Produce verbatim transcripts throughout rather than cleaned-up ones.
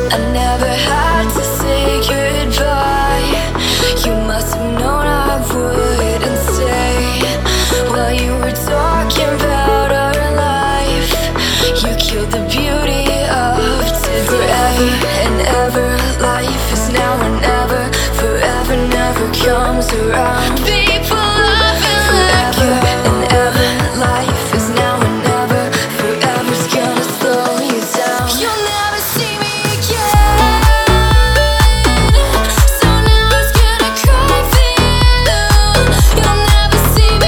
I never had to say goodbye. You must have known I wouldn't stay. While you were talking about our life, you killed the beauty of today. Forever and ever, life is now or never. Forever never comes around. People love you like you. Forever and ever, life is now or never. Forever's gonna slow you down. You'll never see me again. So now it's gonna cry for you. You'll never see me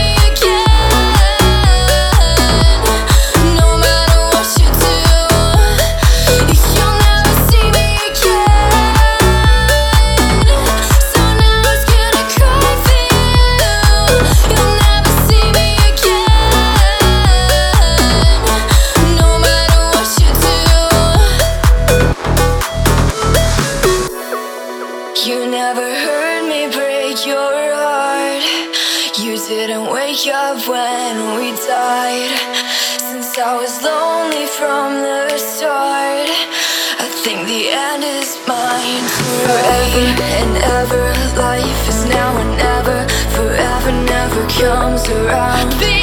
again. No matter what you do, you'll never see me again. So now it's gonna cry for you. You'll never see me again. No matter what you do. You never heard me break your heart. You didn't wake up when we died. Since I was lonely from the start, I think the end is mine to Forever and ever, life is now or never. Forever never comes around.